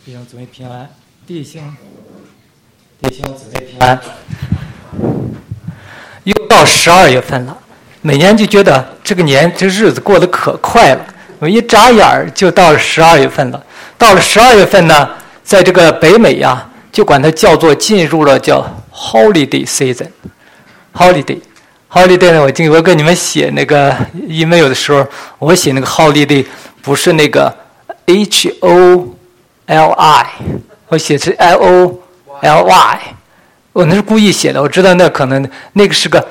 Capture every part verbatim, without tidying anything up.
弟兄姊妹平安，弟兄弟兄姊妹平安。又到十二月份了，每年就觉得这个年这日子过得可快了，我一眨眼儿就到了十二月份了。到了十二月份呢，在这个北美呀、啊，就管它叫做进入了叫 holiday season。holiday holiday 呢，我今我跟你们写那个 email 的时候，我写那个 holiday 不是那个 H O L I， 我写是 L O L Y， 我那是故意写的。我知道那可能那个是个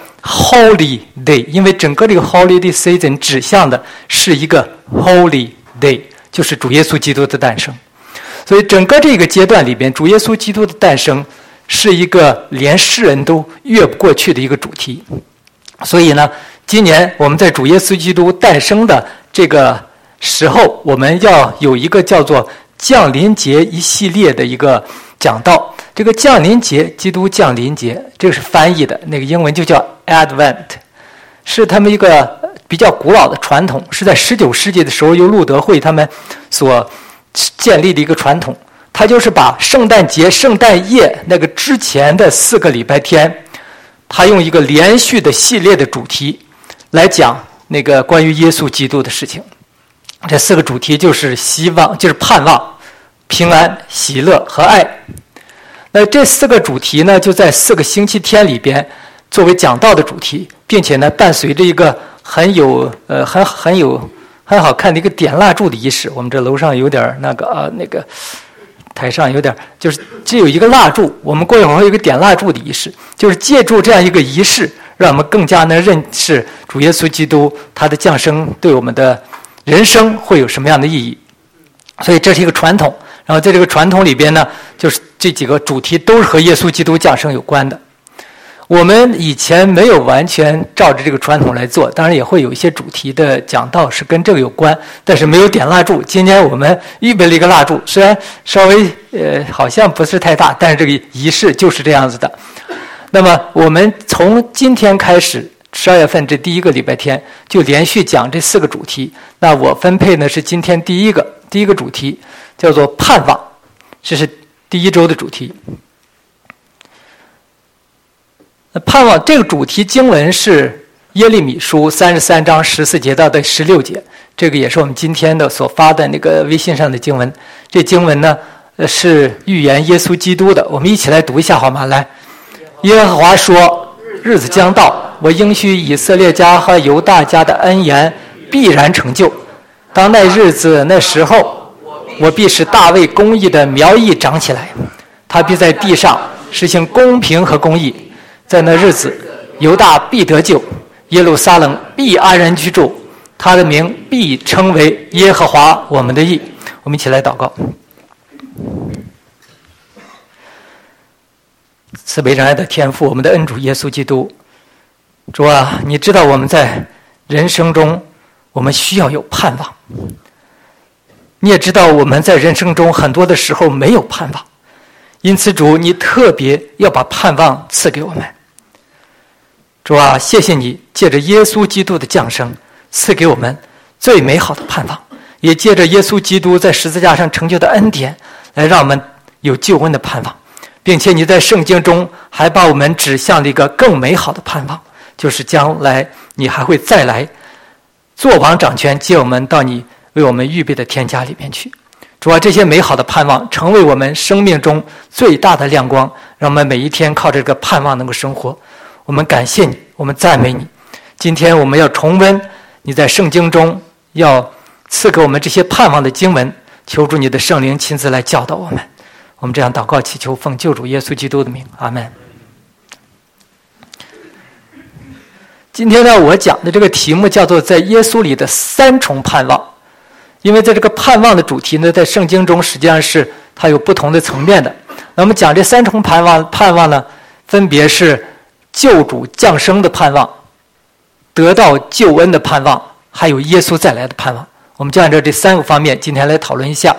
holiday， 因为整个这个 holiday season 指向的是一个 holy day， 就是主耶稣基督的诞生。所以整个这个阶段里边，主耶稣基督的诞生是一个连世人都越不过去的一个主题。所以呢，今年我们在主耶稣基督诞生的这个时候，我们要有一个叫做降临节一系列的一个讲道。这个降临节，基督降临节，这个是翻译的，那个英文就叫 Advent， 是他们一个比较古老的传统，是在十九世纪的时候由路德会他们所建立的一个传统。它就是把圣诞节、圣诞夜那个之前的四个礼拜天，他用一个连续的系列的主题来讲那个关于耶稣基督的事情。这四个主题就是希望，就是盼望、平安、喜乐和爱。那这四个主题呢，就在四个星期天里边作为讲道的主题，并且呢，伴随着一个很有呃很很有很好看的一个点蜡烛的仪式。我们这楼上有点那个呃那个台上有点，就是只有一个蜡烛，我们过一会儿会有一个点蜡烛的仪式，就是借助这样一个仪式，让我们更加能认识主耶稣基督他的降生对我们的人生会有什么样的意义。所以这是一个传统，然后在这个传统里边呢，就是这几个主题都是和耶稣基督降生有关的。我们以前没有完全照着这个传统来做，当然也会有一些主题的讲道是跟这个有关，但是没有点蜡烛。今天我们预备了一个蜡烛，虽然稍微呃好像不是太大，但是这个仪式就是这样子的。那么我们从今天开始，十二月份这第一个礼拜天就连续讲这四个主题。那我分配呢是今天第一个第一个主题叫做盼望，这是第一周的主题。盼望这个主题经文是耶利米书三十三章十四节到第十六节，这个也是我们今天的所发的那个微信上的经文。这经文呢是预言耶稣基督的，我们一起来读一下好吗？来，耶和华说，日子将到，我应许以色列家和犹大家的恩言必然成就。当那日子那时候，我必使大卫公义的苗裔长起来，他必在地上实行公平和公义。在那日子，犹大必得救，耶路撒冷必安然居住，他的名必称为耶和华我们的义。我们一起来祷告。慈悲仁爱的天父，我们的恩主耶稣基督，主啊，你知道我们在人生中我们需要有盼望，你也知道我们在人生中很多的时候没有盼望，因此主，你特别要把盼望赐给我们。主啊，谢谢你借着耶稣基督的降生赐给我们最美好的盼望，也借着耶稣基督在十字架上成就的恩典来让我们有救恩的盼望，并且你在圣经中还把我们指向了一个更美好的盼望，就是将来你还会再来做王掌权，接我们到你为我们预备的天家里面去。主啊，这些美好的盼望成为我们生命中最大的亮光，让我们每一天靠着这个盼望能够生活。我们感谢你，我们赞美你。今天我们要重温你在圣经中要赐给我们这些盼望的经文，求助你的圣灵亲自来教导我们。我们这样祷告祈求，奉救主耶稣基督的名，阿们。今天呢，我讲的这个题目叫做在耶稣里的三重盼望。因为在这个盼望的主题呢，在圣经中实际上是它有不同的层面的。那么讲这三重盼望，盼望呢，分别是救主降生的盼望、得到救恩的盼望，还有耶稣再来的盼望。我们就按照这三个方面今天来讨论一下。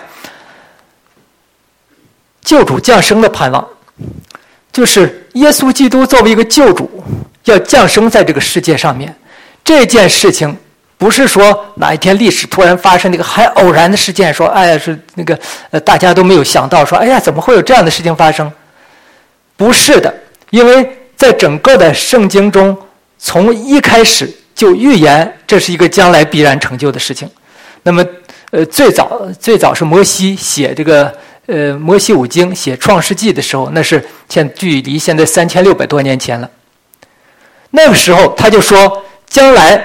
救主降生的盼望，就是耶稣基督作为一个救主要降生在这个世界上面，这件事情不是说哪一天历史突然发生那个很偶然的事件，说哎呀是那个呃大家都没有想到，说哎呀怎么会有这样的事情发生？不是的，因为在整个的圣经中，从一开始就预言这是一个将来必然成就的事情。那么呃最早最早是摩西写这个呃摩西五经写创世纪的时候，那是现距离现在三千六百多年前了。那个时候他就说将来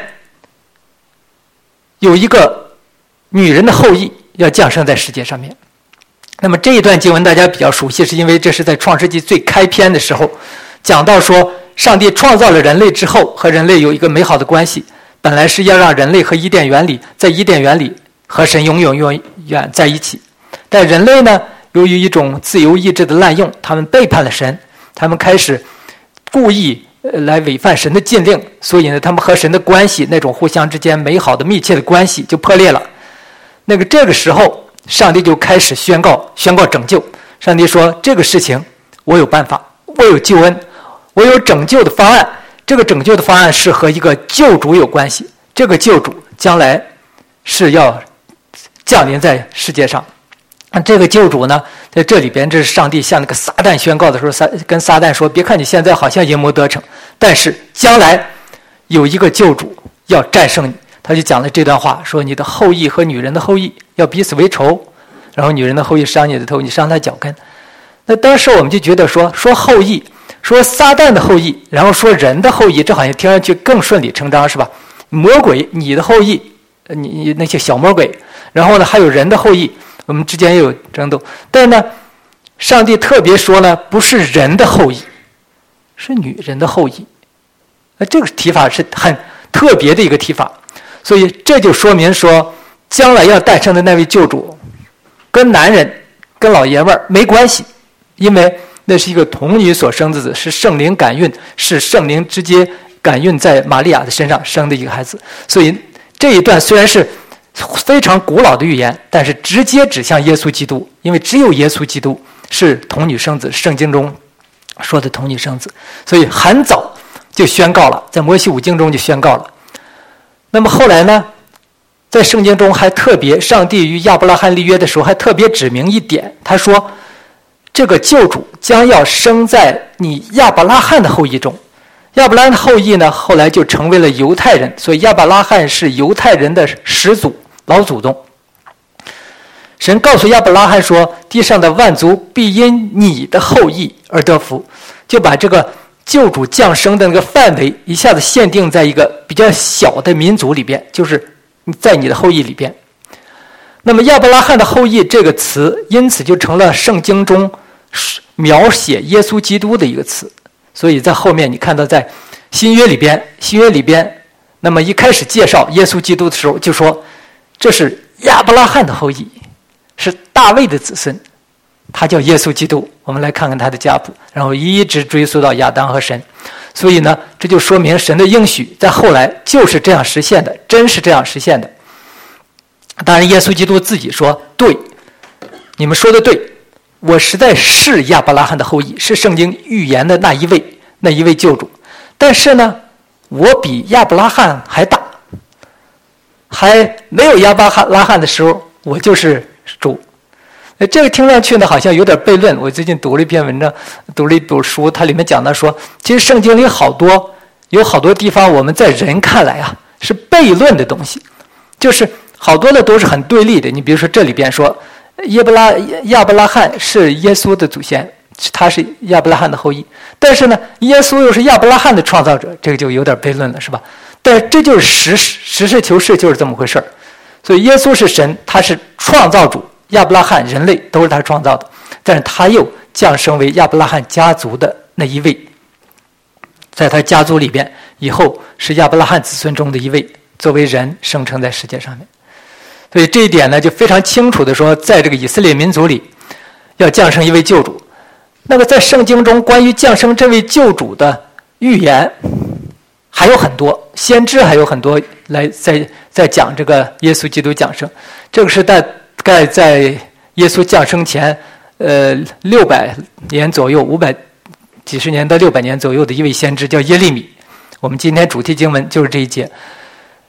有一个女人的后裔要降生在世界上面。那么这一段经文大家比较熟悉，是因为这是在创世纪最开篇的时候讲到说，上帝创造了人类之后和人类有一个美好的关系，本来是要让人类和伊甸园里在伊甸园里和神永永远远在一起。但人类呢，由于一种自由意志的滥用，他们背叛了神，他们开始故意来违反神的禁令，所以呢他们和神的关系，那种互相之间美好的密切的关系就破裂了。那个这个时候上帝就开始宣告宣告拯救。上帝说这个事情我有办法，我有救恩，我有拯救的方案。这个拯救的方案是和一个救主有关系，这个救主将来是要降临在世界上。这个救主呢，在这里边这是上帝向那个撒旦宣告的时候，撒跟撒旦说，别看你现在好像淫魔得逞，但是将来有一个救主要战胜你。他就讲了这段话，说你的后裔和女人的后裔要彼此为仇，然后女人的后裔伤你的头，你伤她脚跟。那当时我们就觉得说说后裔，说撒旦的后裔，然后说人的后裔，这好像听上去更顺理成章，是吧？魔鬼你的后裔，你你那些小魔鬼，然后呢还有人的后裔，我们之间也有争斗。但是呢上帝特别说呢，不是人的后裔，是女人的后裔。那这个提法是很特别的一个提法。所以这就说明说，将来要诞生的那位救主跟男人跟老爷们儿没关系，因为那是一个童女所生的子，是圣灵感孕，是圣灵直接感孕在玛利亚的身上生的一个孩子。所以这一段虽然是非常古老的预言，但是直接指向耶稣基督，因为只有耶稣基督是童女生子，圣经中说的童女生子，所以很早就宣告了，在摩西五经中就宣告了。那么后来呢，在圣经中还特别，上帝与亚伯拉罕立约的时候还特别指明一点，他说这个救主将要生在你亚伯拉罕的后裔中。亚伯拉罕的后裔呢，后来就成为了犹太人，所以亚伯拉罕是犹太人的始祖老祖宗。神告诉亚伯拉罕说，地上的万族必因你的后裔而得福，就把这个救主降生的那个范围一下子限定在一个比较小的民族里边，就是在你的后裔里边。那么亚伯拉罕的后裔这个词因此就成了圣经中描写耶稣基督的一个词。所以在后面你看到在新约里边新约里边那么一开始介绍耶稣基督的时候就说，这是亚伯拉罕的后裔，是大卫的子孙，他叫耶稣基督。我们来看看他的家谱，然后一直追溯到亚当和神。所以呢，这就说明神的应许在后来就是这样实现的，真是这样实现的。当然耶稣基督自己说，对，你们说的对，我实在是亚伯拉罕的后裔，是圣经预言的那一位那一位救主。但是呢，我比亚伯拉罕还大，还没有亚伯拉罕的时候，我就是主。这个听上去呢好像有点悖论。我最近读了一篇文章，读了一本书，它里面讲到说，其实圣经里好多有好多地方我们在人看来啊是悖论的东西，就是好多的都是很对立的。你比如说这里边说耶伯拉亚伯拉罕是耶稣的祖先，他是亚伯拉罕的后裔，但是呢耶稣又是亚伯拉罕的创造者，这个就有点悖论了，是吧？但这就是实实事求是，就是这么回事。所以耶稣是神，他是创造主，亚伯拉罕人类都是他创造的，但是他又降生为亚伯拉罕家族的那一位，在他家族里边以后是亚伯拉罕子孙中的一位，作为人生成在世界上面。所以这一点呢就非常清楚的说，在这个以色列民族里要降生一位救主。那么在圣经中关于降生这位救主的预言还有很多，先知还有很多来在在讲这个耶稣基督降生。这个是大概在耶稣降生前呃六百年左右，五百几十年到六百年左右的一位先知叫耶利米。我们今天主题经文就是这一节。这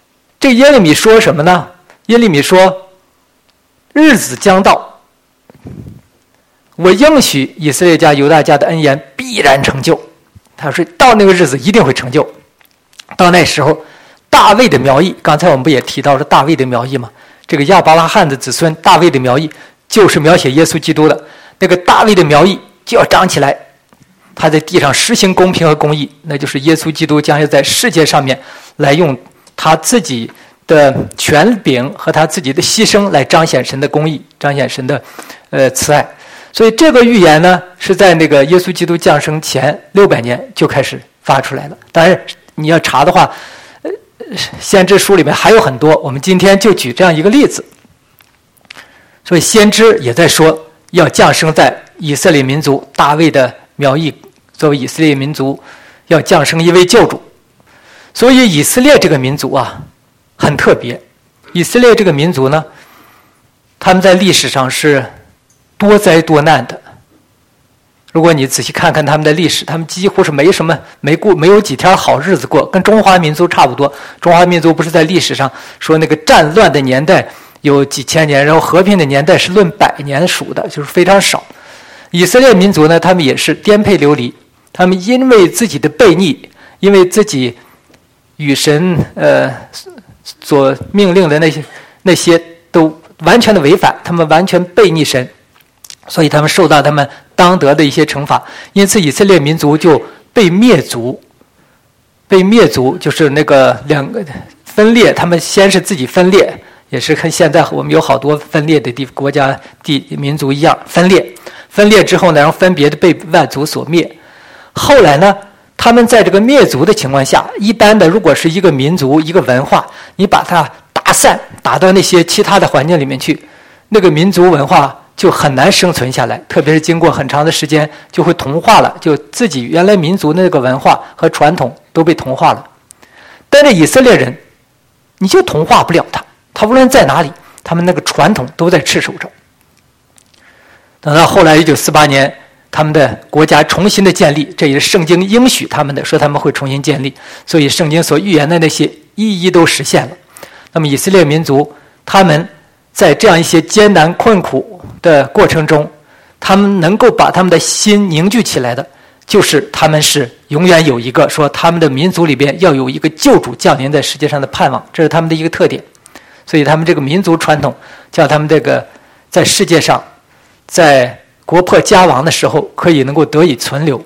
这个耶利米说什么呢？耶利米说，日子将到，我应许以色列家犹大家的恩言必然成就。他说到那个日子一定会成就。到那时候大卫的苗裔，刚才我们不也提到是大卫的苗裔吗？这个亚伯拉罕的子孙大卫的苗裔，就是描写耶稣基督的那个大卫的苗裔就要长起来，他在地上实行公平和公义，那就是耶稣基督将要在世界上面来用他自己的权柄和他自己的牺牲来彰显神的公义，彰显神的呃慈爱。所以这个预言呢，是在那个耶稣基督降生前六百年就开始发出来了。当然你要查的话，呃，先知书里面还有很多，我们今天就举这样一个例子。所以先知也在说，要降生在以色列民族大卫的苗裔，作为以色列民族要降生一位救主。所以以色列这个民族啊很特别。以色列这个民族呢，他们在历史上是多灾多难的。如果你仔细看看他们的历史，他们几乎是没什么没过没有几天好日子过，跟中华民族差不多。中华民族不是在历史上说那个战乱的年代有几千年，然后和平的年代是论百年数的，就是非常少。以色列民族呢，他们也是颠沛流离，他们因为自己的悖逆，因为自己与神呃所命令的那些那些都完全的违反，他们完全悖逆神，所以他们受到他们当得的一些惩罚。因此以色列民族就被灭族，被灭族就是那个两个分裂，他们先是自己分裂，也是跟现在我们有好多分裂的地国家地民族一样分裂，分裂之后呢，然后分别的被万族所灭。后来呢，他们在这个灭族的情况下，一般的如果是一个民族一个文化，你把它打散打到那些其他的环境里面去，那个民族文化就很难生存下来，特别是经过很长的时间就会同化了，就自己原来民族的那个文化和传统都被同化了。但是以色列人你就同化不了他，他无论在哪里，他们那个传统都在赤手着。等到后来一九四八年他们的国家重新的建立，这也是圣经应许他们的，说他们会重新建立，所以圣经所预言的那些一一都实现了。那么以色列民族他们在这样一些艰难困苦的过程中，他们能够把他们的心凝聚起来的，就是他们是永远有一个说他们的民族里边要有一个救主降临在世界上的盼望，这是他们的一个特点。所以他们这个民族传统叫他们这个在世界上在国破家亡的时候可以能够得以存留。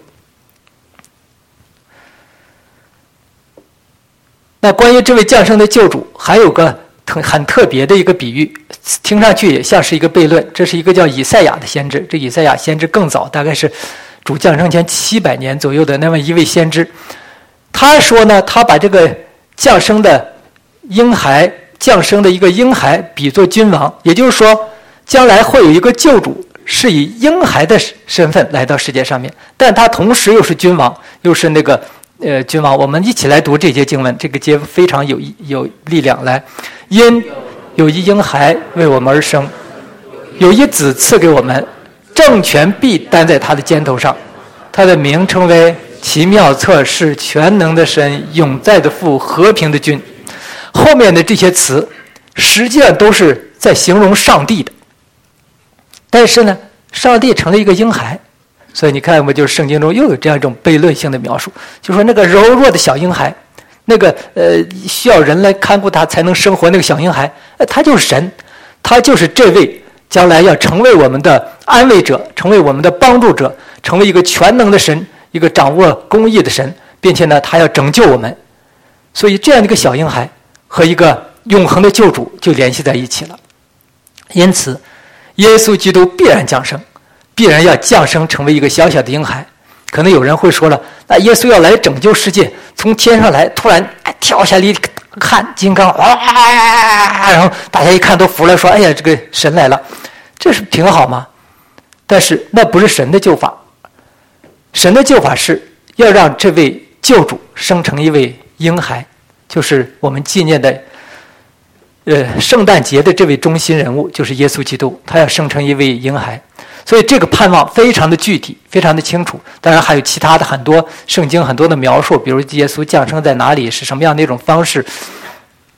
那关于这位降生的救主还有个很特别的一个比喻，听上去也像是一个悖论。这是一个叫以赛亚的先知，这以赛亚先知更早，大概是主降生前七百年左右的那么一位先知。他说呢，他把这个降生的婴孩降生的一个婴孩比作君王，也就是说将来会有一个救主是以婴孩的身份来到世界上面，但他同时又是君王，又是那个呃君王。我们一起来读这节经文，这个节非常有有力量。来，因有一婴孩为我们而生，有一子赐给我们，政权必担在他的肩头上，他的名称为奇妙策士、全能的神、永在的父、和平的君。后面的这些词实际上都是在形容上帝的，但是呢，上帝成了一个婴孩，所以你看，我就是圣经中又有这样一种悖论性的描述，就说那个柔弱的小婴孩，那个呃需要人来看顾他才能生活那个小婴孩，呃，他就是神，他就是这位将来要成为我们的安慰者，成为我们的帮助者，成为一个全能的神，一个掌握公义的神，并且呢，他要拯救我们。所以这样的一个小婴孩和一个永恒的救主就联系在一起了。因此耶稣基督必然降生，必然要降生成为一个小小的婴孩。可能有人会说了，那耶稣要来拯救世界，从天上来，突然跳下来看金刚，啊，然后大家一看都服了，说哎呀，这个神来了，这是挺好吗？但是那不是神的救法，神的救法是要让这位救主生成一位婴孩，就是我们纪念的呃圣诞节的这位中心人物，就是耶稣基督，他要生成一位婴孩。所以这个盼望非常的具体，非常的清楚。当然还有其他的很多圣经很多的描述，比如耶稣降生在哪里，是什么样的一种方式，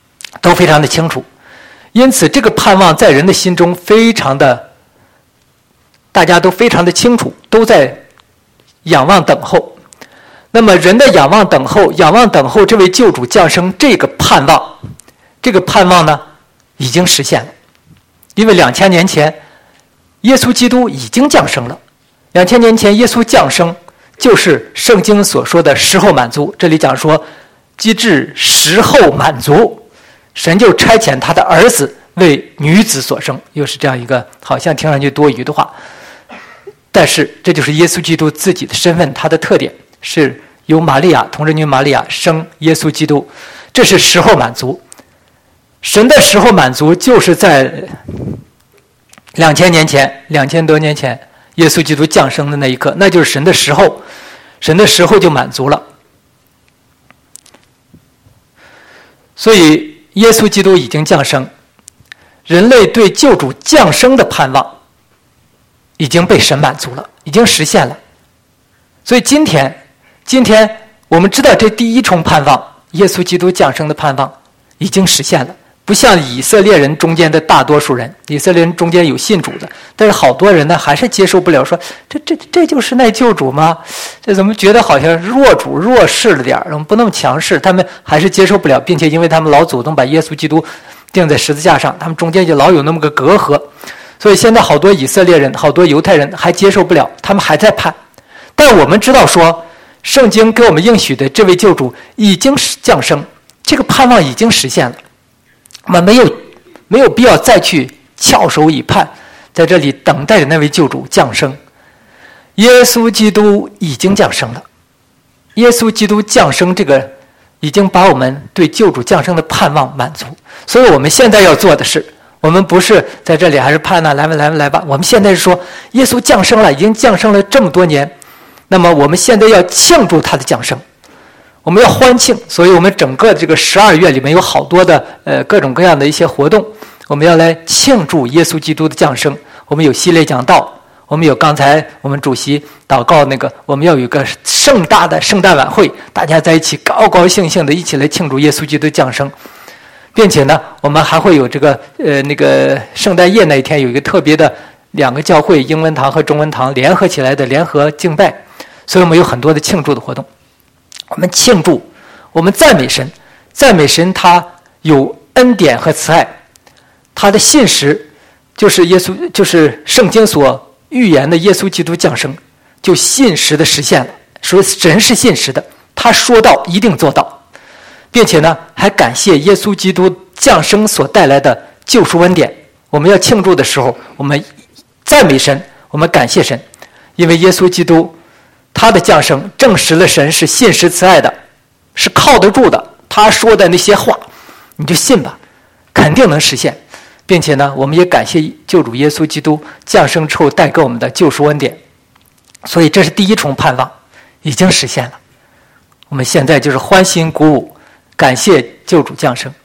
都非常的清楚。因此这个盼望在人的心中非常的，大家都非常的清楚，都在仰望等候。那么人的仰望等候，仰望等候这位救主降生，这个盼望，这个盼望呢已经实现了。因为两千年前耶稣基督已经降生了。两千年前耶稣降生就是圣经所说的时候满足，这里讲说机至时候满足，神就差遣他的儿子为女子所生，又是这样一个好像听上去多余的话，但是这就是耶稣基督自己的身份，他的特点是由玛利亚童贞女玛利亚生耶稣基督，这是时候满足。神的时候满足就是在两千年前两千多年前耶稣基督降生的那一刻，那就是神的时候，神的时候就满足了。所以耶稣基督已经降生，人类对救主降生的盼望已经被神满足了，已经实现了。所以今天今天我们知道这第一重盼望，耶稣基督降生的盼望已经实现了。不像以色列人中间的大多数人，以色列人中间有信主的，但是好多人呢还是接受不了，说这这这就是那救主吗？这怎么觉得好像弱主弱势了点儿，不那么强势，他们还是接受不了，并且因为他们老祖宗把耶稣基督钉在十字架上，他们中间就老有那么个隔阂，所以现在好多以色列人好多犹太人还接受不了，他们还在盼。但我们知道说圣经给我们应许的这位救主已经降生，这个盼望已经实现了，我们没有没有必要再去翘首以盼，在这里等待着那位救主降生。耶稣基督已经降生了，耶稣基督降生这个已经把我们对救主降生的盼望满足。所以我们现在要做的是，我们不是在这里还是盼呢，来吧来吧来吧，我们现在是说耶稣降生了，已经降生了这么多年，那么我们现在要庆祝他的降生，我们要欢庆。所以我们整个这个十二月里面有好多的呃各种各样的一些活动，我们要来庆祝耶稣基督的降生。我们有系列讲道，我们有刚才我们主席祷告那个，我们要有一个盛大的圣诞晚会，大家在一起高高兴兴的一起来庆祝耶稣基督降生。并且呢我们还会有这个呃那个圣诞夜那一天有一个特别的两个教会英文堂和中文堂联合起来的联合敬拜，所以我们有很多的庆祝的活动。我们庆祝，我们赞美神，赞美神他有恩典和慈爱，他的信实就是耶稣，就是圣经所预言的耶稣基督降生就信实的实现了。所以神是信实的，他说到一定做到，并且呢还感谢耶稣基督降生所带来的救赎恩典。我们要庆祝的时候，我们赞美神，我们感谢神，因为耶稣基督他的降生证实了神是信实慈爱的，是靠得住的，他说的那些话你就信吧，肯定能实现。并且呢我们也感谢救主耶稣基督降生之后带给我们的救赎恩典。所以这是第一重盼望已经实现了，我们现在就是欢欣鼓舞，感谢救主降生。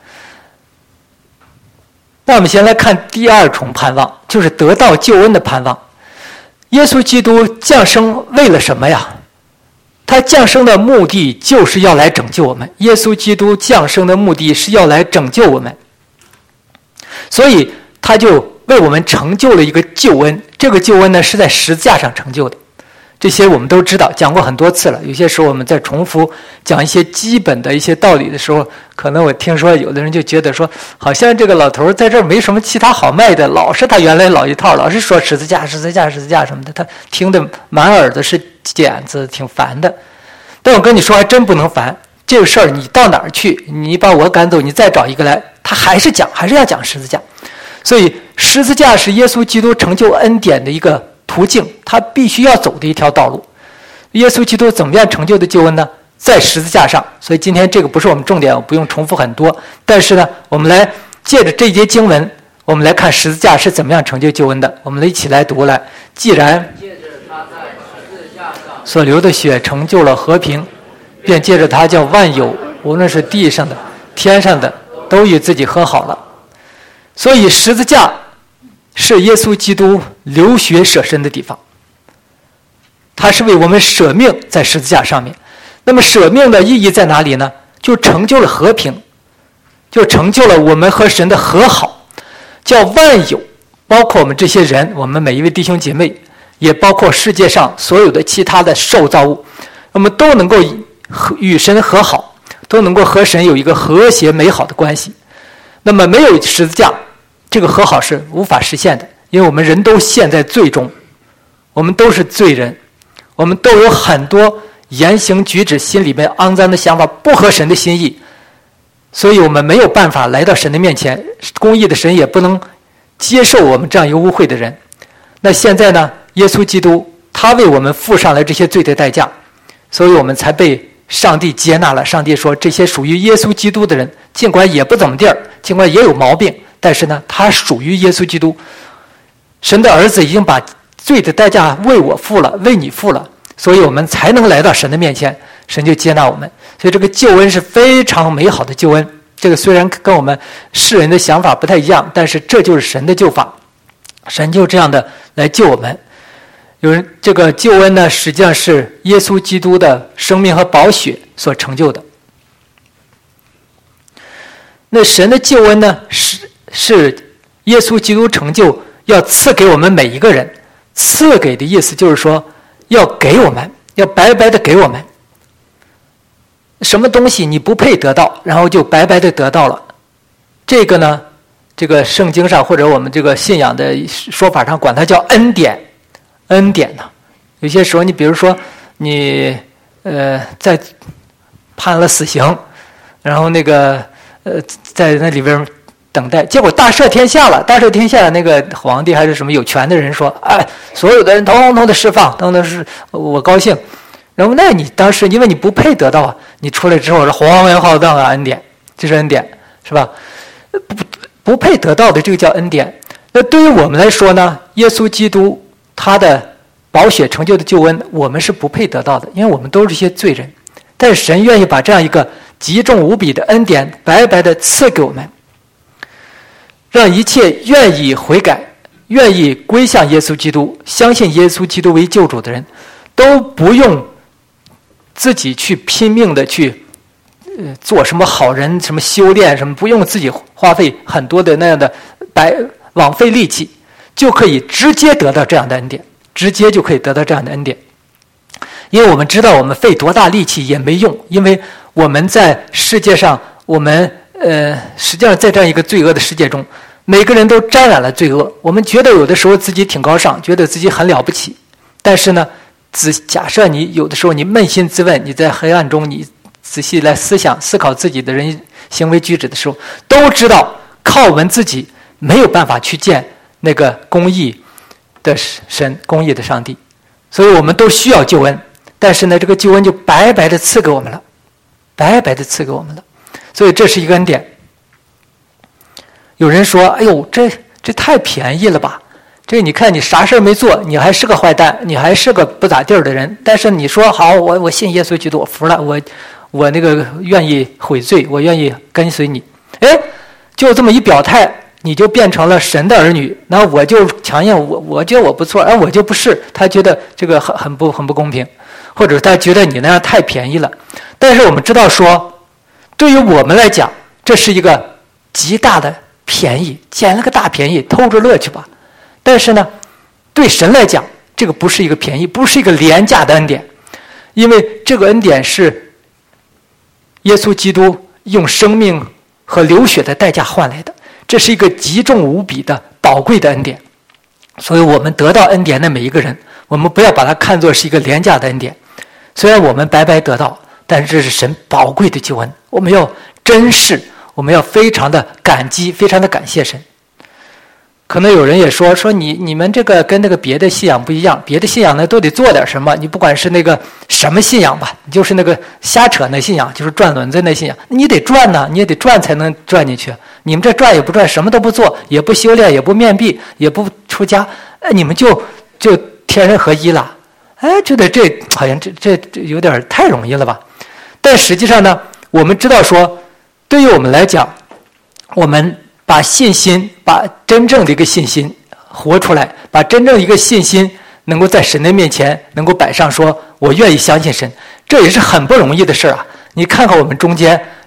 那我们先来看第二重盼望，就是得到救恩的盼望。耶稣基督降生为了什么呀？他降生的目的就是要来拯救我们，耶稣基督降生的目的是要来拯救我们，所以他就为我们成就了一个救恩。这个救恩呢是在十字架上成就的，这些我们都知道，讲过很多次了。有些时候我们在重复讲一些基本的一些道理的时候，可能我听说有的人就觉得说，好像这个老头在这儿没什么其他好卖的，老是他原来老一套，老是说十字架十字架十字架什么的，他听得满耳的是茧子，挺烦的。但我跟你说还真不能烦，这个事儿你到哪儿去，你把我赶走，你再找一个来，他还是讲还是要讲十字架。所以十字架是耶稣基督成就恩典的一个途径，他必须要走的一条道路。耶稣基督怎么样成就的救恩呢？在十字架上。所以今天这个不是我们重点，我不用重复很多，但是呢我们来借着这节经文，我们来看十字架是怎么样成就救恩的。我们一起来读来。既然所流的血成就了和平，便借着他叫万有，无论是地上的天上的，都与自己和好了。所以十字架是耶稣基督流血舍身的地方，他是为我们舍命在十字架上面。那么舍命的意义在哪里呢？就成就了和平。 就成就了我们和神的和好，叫万有，包括我们这些人，我们每一位弟兄姐妹，也包括世界上所有的其他的受造物，我们都能够与神和好，都能够和神有一个和谐美好的关系。那么没有十字架，这个和好是无法实现的，因为我们人都陷在罪中，我们都是罪人，我们都有很多言行举止心里面肮脏的想法，不合神的心意，所以我们没有办法来到神的面前，公义的神也不能接受我们这样一个污秽的人。那现在呢，耶稣基督他为我们付上了这些罪的代价，所以我们才被上帝接纳了。上帝说，这些属于耶稣基督的人，尽管也不怎么地儿，尽管也有毛病，但是呢，他属于耶稣基督。神的儿子已经把罪的代价为我付了，为你付了，所以我们才能来到神的面前，神就接纳我们。所以这个救恩是非常美好的救恩。这个虽然跟我们世人的想法不太一样，但是这就是神的救法，神就这样的来救我们。有人这个救恩呢，实际上是耶稣基督的生命和宝血所成就的。那神的救恩呢，是是耶稣基督成就，要赐给我们每一个人。赐给的意思就是说，要给我们，要白白的给我们。什么东西你不配得到，然后就白白的得到了。这个呢，这个圣经上或者我们这个信仰的说法上，管它叫恩典。恩典呢，有些时候你比如说你呃在判了死刑，然后那个呃在那里边等待，结果大赦天下了，大赦天下的那个皇帝还是什么有权的人说，哎，所有的人统统的释放，统统是我高兴。然后那你当时因为你不配得到啊，你出来之后是皇恩浩荡啊，恩典，这是恩典，是吧？不不配得到的这个叫恩典。那对于我们来说呢，耶稣基督他的宝血成就的救恩，我们是不配得到的，因为我们都是一些罪人。但是神愿意把这样一个极重无比的恩典白白的赐给我们，让一切愿意悔改、愿意归向耶稣基督、相信耶稣基督为救主的人，都不用自己去拼命的去呃做什么好人、什么修炼什么，不用自己花费很多的那样的白枉费力气，就可以直接得到这样的恩典，直接就可以得到这样的恩典。因为我们知道我们费多大力气也没用，因为我们在世界上，我们呃实际上在这样一个罪恶的世界中，每个人都沾染了罪恶。我们觉得有的时候自己挺高尚，觉得自己很了不起，但是呢，只假设你有的时候你扪心自问，你在黑暗中你仔细来思想思考自己的人行为举止的时候，都知道靠我们自己没有办法去见那个公义的神、公义的上帝，所以我们都需要救恩。但是呢，这个救恩就白白的赐给我们了，白白的赐给我们了，所以这是一个恩典。有人说：“哎呦，这这太便宜了吧？这你看你啥事没做，你还是个坏蛋，你还是个不咋地儿的人。但是你说好，我我信耶稣基督，我服了，我我那个愿意悔罪，我愿意跟随你。哎，就这么一表态，你就变成了神的儿女，那我就强硬，我我觉得我不错，而我就不是。他觉得这个很很不很不公平。”或者他觉得你那样太便宜了，但是我们知道说，对于我们来讲，这是一个极大的便宜，捡了个大便宜，偷着乐去吧。但是呢，对神来讲，这个不是一个便宜，不是一个廉价的恩典，因为这个恩典是耶稣基督用生命和流血的代价换来的，这是一个极重无比的宝贵的恩典。所以我们得到恩典的每一个人，我们不要把它看作是一个廉价的恩典，虽然我们白白得到，但是这是神宝贵的救恩，我们要珍视，我们要非常的感激，非常的感谢神。可能有人也说说你你们这个跟那个别的信仰不一样，别的信仰呢都得做点什么，你不管是那个什么信仰吧，你就是那个瞎扯那信仰，就是转轮子那信仰，你得转呢，你也得转才能转进去。你们这转也不转，什么都不做，也不修炼，也不面壁，也不出家，哎，你们就就天人合一了。哎，觉得这好像这这这有点太容易了吧？但实际上呢，我们知道说，对于我们来讲，我们把信心，把真正的一个信心活出来，把真正一个信心能够在神的面前能够摆上说，我愿意相信神，这也是很不容易的事啊。你看看我们中间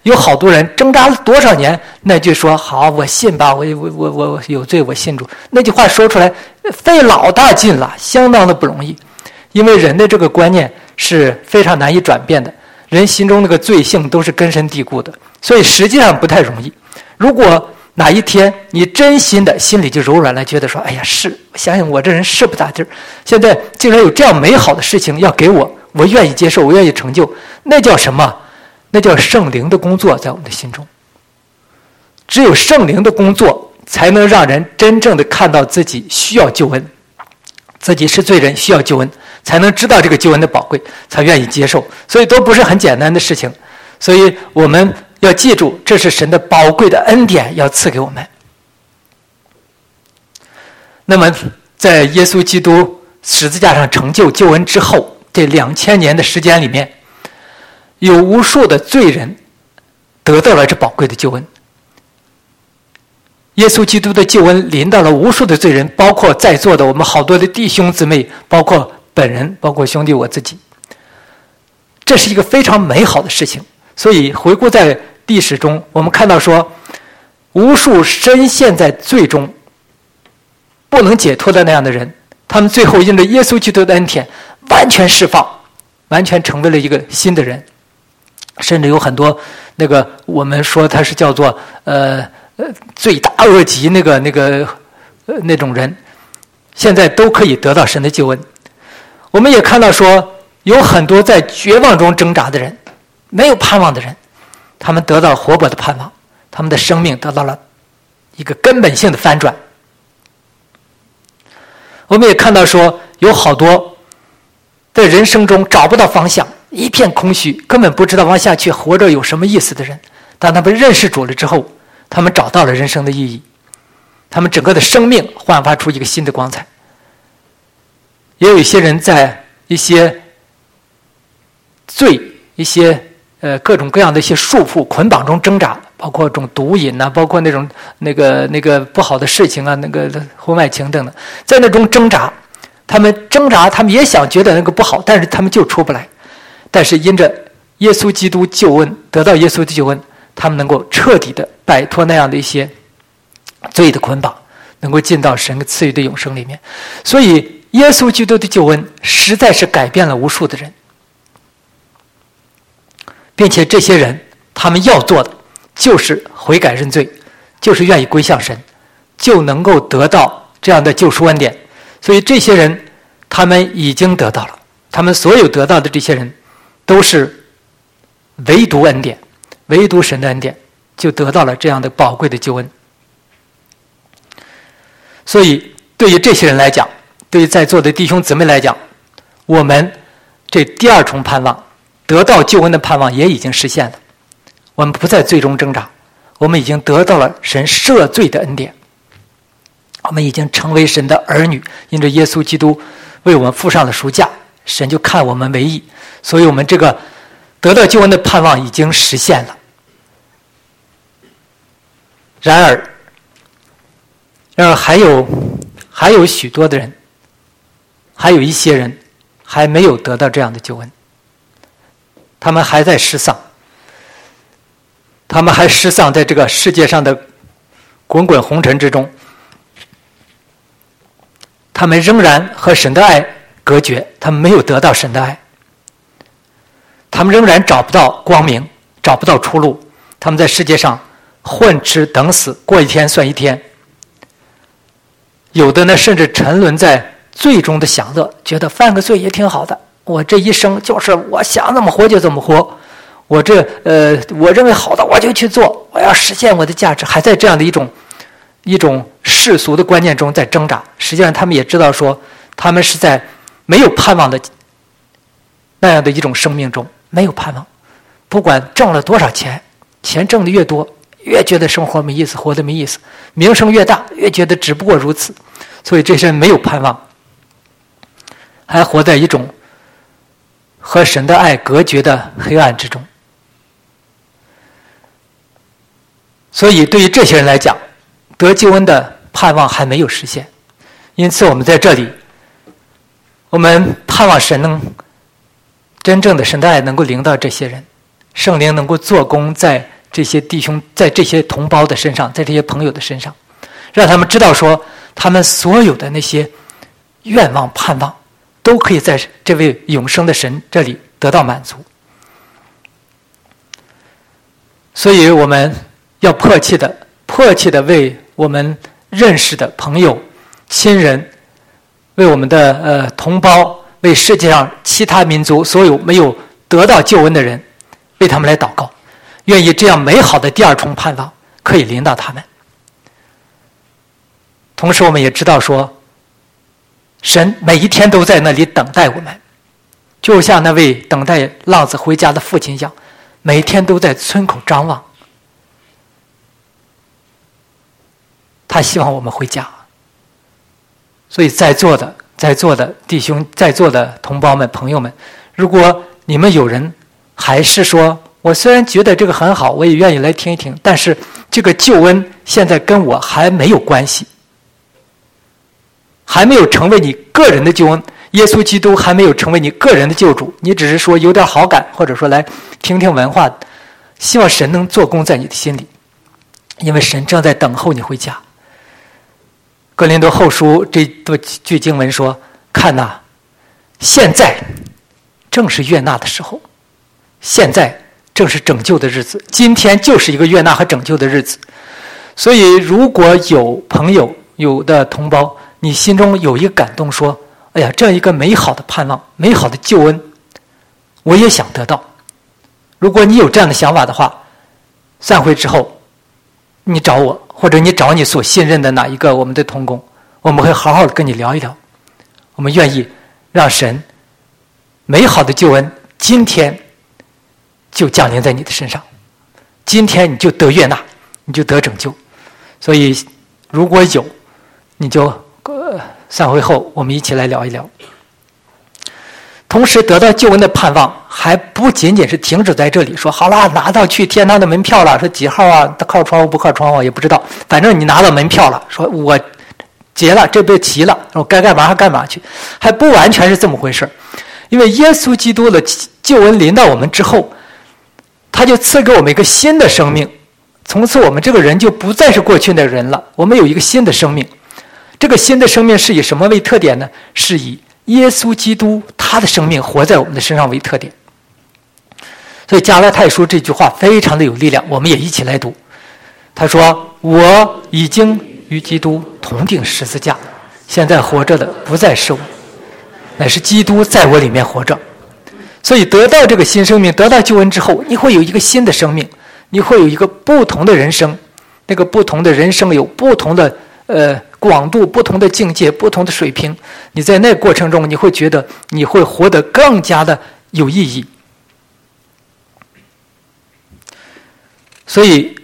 有好多人挣扎了多少年，那句说好我信吧，我我我我有罪我信主，那句话说出来费老大劲了，相当的不容易。因为人的这个观念是非常难以转变的，人心中那个罪性都是根深蒂固的，所以实际上不太容易。如果哪一天你真心的心里就柔软了，觉得说哎呀是，我想想我这人是不咋地儿，现在竟然有这样美好的事情要给我，我愿意接受，我愿意成就，那叫什么？那叫圣灵的工作在我们的心中。只有圣灵的工作才能让人真正的看到自己需要救恩，自己是罪人需要救恩，才能知道这个救恩的宝贵，才愿意接受。所以都不是很简单的事情，所以我们要记住，这是神的宝贵的恩典要赐给我们。那么在耶稣基督十字架上成就救恩之后，这两千年的时间里面，有无数的罪人得到了这宝贵的救恩。耶稣基督的救恩临到了无数的罪人，包括在座的我们好多的弟兄姊妹，包括本人，包括兄弟我自己。这是一个非常美好的事情。所以回顾在历史中，我们看到说，无数深陷在罪中不能解脱的那样的人，他们最后因着耶稣基督的恩典完全释放，完全成为了一个新的人。甚至有很多那个我们说他是叫做呃呃罪大恶极那个那个呃那种人，现在都可以得到神的救恩。我们也看到说，有很多在绝望中挣扎的人，没有盼望的人，他们得到活泼的盼望，他们的生命得到了一个根本性的翻转。我们也看到说，有好多在人生中找不到方向，一片空虚，根本不知道往下去活着有什么意思的人，当他们认识主了之后，他们找到了人生的意义，他们整个的生命焕发出一个新的光彩。也有一些人在一些罪、一些呃各种各样的一些束缚捆绑中挣扎，包括这种毒瘾啊，包括那种那个那个不好的事情啊，那个婚外情等等，在那种挣扎，他们挣扎，他们也想觉得那个不好，但是他们就出不来。但是因着耶稣基督救恩，得到耶稣的救恩，他们能够彻底的摆脱那样的一些罪的捆绑，能够进到神赐予的永生里面。所以耶稣基督的救恩实在是改变了无数的人，并且这些人他们要做的就是悔改认罪，就是愿意归向神，就能够得到这样的救赎恩典。所以这些人他们已经得到了，他们所有得到的这些人都是唯独恩典，唯独神的恩典，就得到了这样的宝贵的救恩。所以对于这些人来讲，对于在座的弟兄姊妹来讲，我们这第二重盼望，得到救恩的盼望也已经实现了。我们不在罪中挣扎，我们已经得到了神赦罪的恩典，我们已经成为神的儿女，因着耶稣基督为我们付上了赎价，神就看我们为义，所以我们这个得到救恩的盼望已经实现了。然而然而还有还有许多的人，还有一些人还没有得到这样的救恩，他们还在失丧，他们还失丧在这个世界上的滚滚红尘之中，他们仍然和神的爱隔绝，他们没有得到神的爱，他们仍然找不到光明，找不到出路，他们在世界上混吃等死，过一天算一天。有的呢，甚至沉沦在罪中的享乐，觉得犯个罪也挺好的，我这一生就是我想怎么活就怎么活，我这呃我认为好的我就去做，我要实现我的价值，还在这样的一种一种世俗的观念中在挣扎。实际上他们也知道说，他们是在没有盼望的那样的一种生命中，没有盼望，不管挣了多少钱，钱挣的越多，越觉得生活没意思，活得没意思，名声越大，越觉得只不过如此。所以这些人没有盼望，还活在一种和神的爱隔绝的黑暗之中。所以对于这些人来讲，得救恩的盼望还没有实现。因此我们在这里，我们盼望神能真正的神的爱能够临到这些人， 圣灵能够做工在这些弟兄、在这些同胞的身上，在这些朋友的身上，让他们知道说，他们所有的那些愿望、盼望，都可以在这位永生的神这里得到满足。所以我们要迫切的、迫切的为我们认识的朋友、亲人，为我们的呃同胞，为世界上其他民族所有没有得到救恩的人，为他们来祷告，愿意这样美好的第二重盼望可以临到他们。同时我们也知道说，神每一天都在那里等待我们，就像那位等待浪子回家的父亲一样，每天都在村口张望，他希望我们回家。所以在座的在座的弟兄，在座的同胞们、朋友们，如果你们有人还是说，我虽然觉得这个很好，我也愿意来听一听，但是这个救恩现在跟我还没有关系，还没有成为你个人的救恩，耶稣基督还没有成为你个人的救主，你只是说有点好感，或者说来听听文化，希望神能做工在你的心里，因为神正在等候你回家。哥林多后书这句经文说，看哪，现在正是悦纳的时候，现在正是拯救的日子，今天就是一个悦纳和拯救的日子。所以如果有朋友、有的同胞，你心中有一个感动说，哎呀，这样一个美好的盼望、美好的救恩，我也想得到。如果你有这样的想法的话，散会之后你找我，或者你找你所信任的哪一个我们的同工，我们会好好的跟你聊一聊。我们愿意让神美好的救恩今天就降临在你的身上，今天你就得悦纳，你就得拯救。所以如果有，你就呃散会后我们一起来聊一聊。同时得到救恩的盼望还不仅仅是停止在这里，说好了拿到去天堂的门票了，说几号啊，靠窗户不靠窗户也不知道，反正你拿到门票了，说我结了，这辈子齐了，我该干嘛还干嘛去，还不完全是这么回事。因为耶稣基督的救恩临到我们之后，他就赐给我们一个新的生命，从此我们这个人就不再是过去的人了，我们有一个新的生命。这个新的生命是以什么为特点呢？是以耶稣基督他的生命活在我们的身上为特点。所以加拉太书这句话非常的有力量，我们也一起来读。他说，我已经与基督同定十字架，现在活着的不再是我，乃是基督在我里面活着。所以得到这个新生命，得到救恩之后，你会有一个新的生命，你会有一个不同的人生。那个不同的人生有不同的呃广度、不同的境界、不同的水平，你在那个过程中，你会觉得你会活得更加的有意义。所以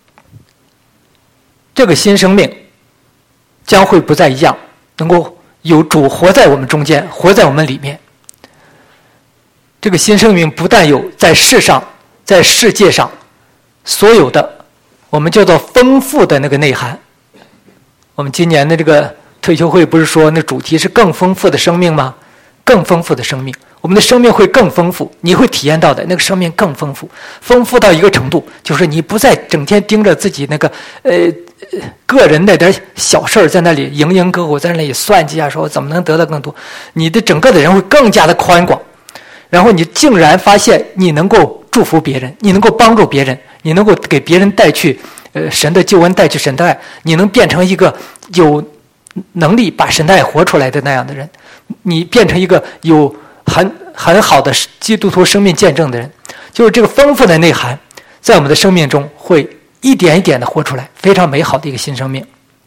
这个新生命将会不再一样，能够有主活在我们中间，活在我们里面。这个新生命不但有在世上、在世界上所有的我们叫做丰富的那个内涵。我们今年的这个退休会不是说那主题是更丰富的生命吗？更丰富的生命，我们的生命会更丰富，你会体验到的那个生命更丰富，丰富到一个程度，就是你不再整天盯着自己那个呃个人那点小事儿在那里蝇营狗苟，在那里算计啊，说我怎么能得到更多，你的整个的人会更加的宽广，然后你竟然发现你能够祝福别人，你能够帮助别人，你能够给别人带去呃神的救恩，带去神的爱，你能变成一个有能力把神的爱活出来的那样的人，你变成一个有很很好的基督徒生命见证的人，就是这个丰富的内涵在我们的生命中会一点一点的活出来，非常美好的一个新生命。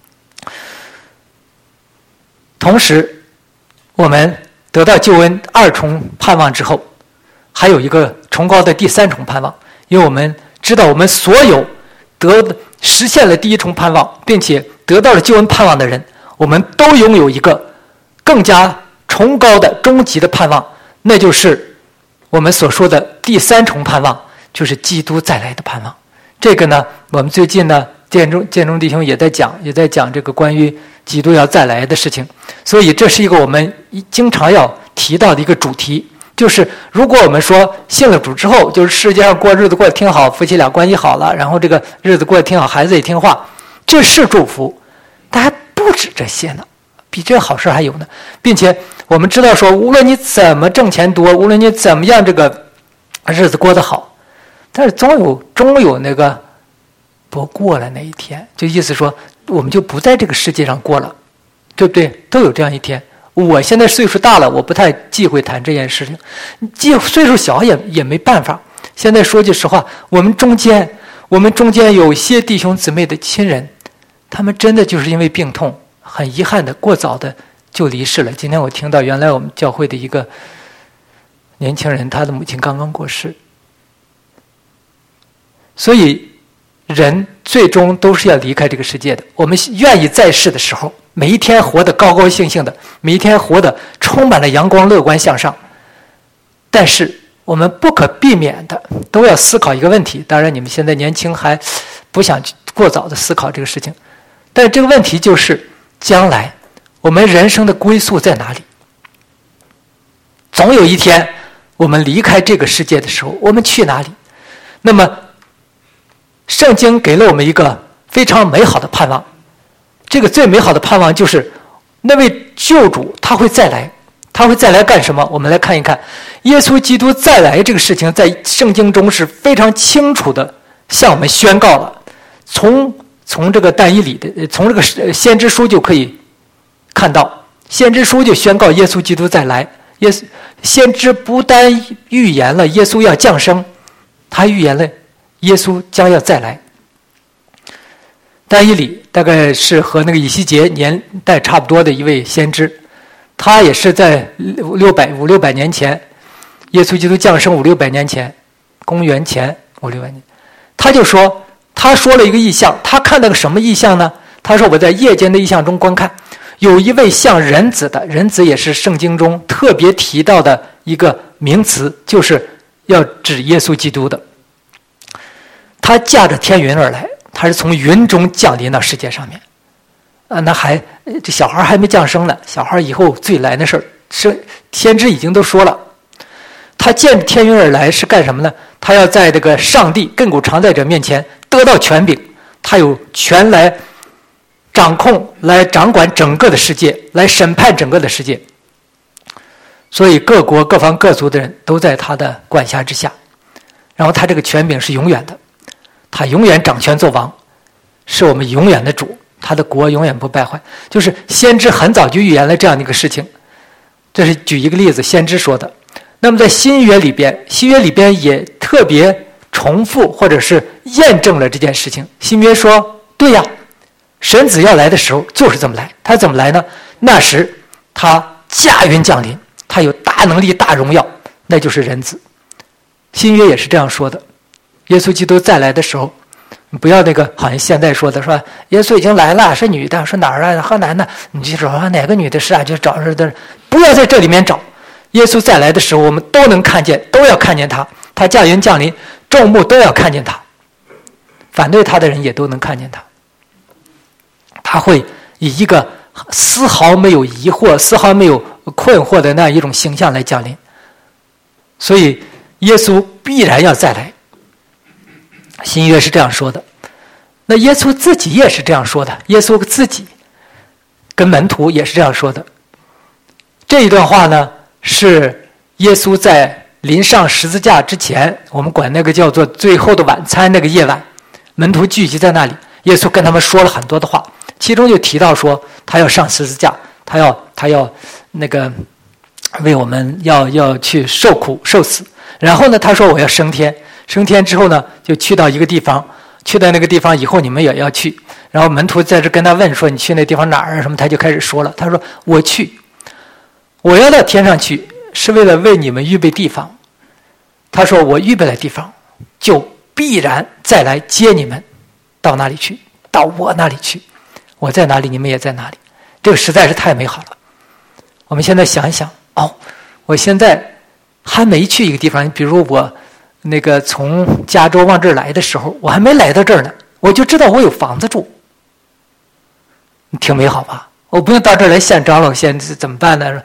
同时我们得到救恩二重盼望之后，还有一个崇高的第三重盼望，因为我们知道我们所有得实现了第一重盼望并且得到了救恩盼望的人，我们都拥有一个更加崇高的终极的盼望，那就是我们所说的第三重盼望，就是基督再来的盼望。这个呢，我们最近呢建中建中弟兄也在讲也在讲这个关于基督要再来的事情，所以这是一个我们经常要提到的一个主题， 就是如果我们说信了主之后，就是世界上过日子过得挺好，夫妻俩关系好了，然后这个日子过得挺好，孩子也听话，这是祝福，但还不止这些呢，比这好事还有呢。并且我们知道说，无论你怎么挣钱多，无论你怎么样这个日子过得好，但是总有终有那个不过了那一天，就意思说我们就不在这个世界上过了，对不对？都有这样一天。我现在岁数大了，我不太忌讳谈这件事情，忌岁数小也也没办法。现在说句实话，我们中间我们中间有些弟兄姊妹的亲人，他们真的就是因为病痛，很遗憾的过早的就离世了。今天我听到原来我们教会的一个年轻人，他的母亲刚刚过世。所以人最终都是要离开这个世界的。我们愿意在世的时候，每一天活得高高兴兴的，每一天活得充满了阳光乐观向上。但是我们不可避免的都要思考一个问题，当然你们现在年轻还不想过早的思考这个事情，但是这个问题就是将来我们人生的归宿在哪里？总有一天我们离开这个世界的时候，我们去哪里？那么圣经给了我们一个非常美好的盼望，这个最美好的盼望就是那位救主他会再来。他会再来干什么？我们来看一看耶稣基督再来这个事情，在圣经中是非常清楚的向我们宣告了。从从这个但以理的从这个先知书就可以看到，先知书就宣告耶稣基督再来。耶稣先知不单预言了耶稣要降生，他预言了耶稣将要再来。但以理大概是和那个以西结年代差不多的一位先知，他也是在六百五六百年前，耶稣基督降生五六百年前，公元前五六百年，他就说，他说了一个异象，他看到个什么异象呢？他说我在夜间的异象中观看，有一位像人子的，人子也是圣经中特别提到的一个名词，就是要指耶稣基督的。他驾着天云而来，他是从云中降临到世界上面。啊，那还这小孩还没降生呢，小孩以后最来的事儿，是先知已经都说了。他见天云而来是干什么呢？他要在这个上帝亘古常在者面前得到权柄，他有权来掌控、来掌管整个的世界，来审判整个的世界。所以各国各方各族的人都在他的管辖之下，然后他这个权柄是永远的，他永远掌权作王，是我们永远的主。他的国永远不败坏，就是先知很早就预言了这样的一个事情。这是举一个例子，先知说的。那么在新约里边，新约里边也特别重复或者是验证了这件事情。新约说，对呀，神子要来的时候就是这么来。他怎么来呢？那时他驾云降临，他有大能力大荣耀，那就是人子。新约也是这样说的，耶稣基督再来的时候，不要那个好像现在说的说耶稣已经来了，是女的，说哪儿啊？河南的，你就找哪个女的是啊？就找着的，不要在这里面找。耶稣再来的时候，我们都能看见，都要看见他。他驾云降临，众目都要看见他，反对他的人也都能看见他。他会以一个丝毫没有疑惑、丝毫没有困惑的那样一种形象来降临。所以耶稣必然要再来。新约是这样说的，那耶稣自己也是这样说的，耶稣自己跟门徒也是这样说的。这一段话呢，是耶稣在临上十字架之前，我们管那个叫做最后的晚餐那个夜晚，门徒聚集在那里，耶稣跟他们说了很多的话，其中就提到说他要上十字架，他要他要那个为我们要要去受苦受死，然后呢他说我要升天，升天之后呢就去到一个地方，去到那个地方以后你们也要去，然后门徒在这跟他问说你去那地方哪儿啊什么，他就开始说了，他说我去，我要到天上去是为了为你们预备地方，他说我预备了地方就必然再来接你们到哪里去，到我那里去，我在哪里你们也在哪里，这个实在是太美好了。我们现在想一想，哦，我现在还没去一个地方，比如我那个从加州往这儿来的时候，我还没来到这儿呢，我就知道我有房子住，挺美好吧？我不用到这儿来现长老先怎么办呢？